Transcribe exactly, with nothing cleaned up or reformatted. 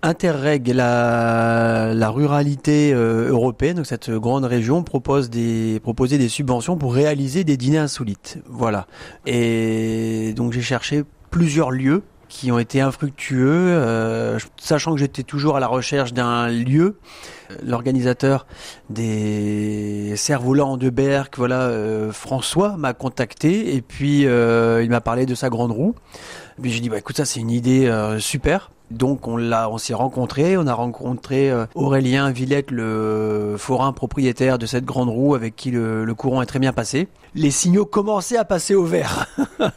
Interreg, la, la ruralité euh, européenne, donc cette grande région, propose des, proposait des subventions pour réaliser des dîners insolites. Voilà. Et donc j'ai cherché plusieurs lieux qui ont été infructueux, euh, sachant que j'étais toujours à la recherche d'un lieu. L'organisateur des cerfs-volants de Berck, voilà, euh, François, m'a contacté et puis euh, il m'a parlé de sa grande roue. Puis j'ai dit, bah écoute, ça c'est une idée euh, super. Donc on l'a, on s'est rencontrés, on a rencontré euh, Aurélien Villette, le forain propriétaire de cette grande roue avec qui le, le courant est très bien passé. Les signaux commençaient à passer au vert.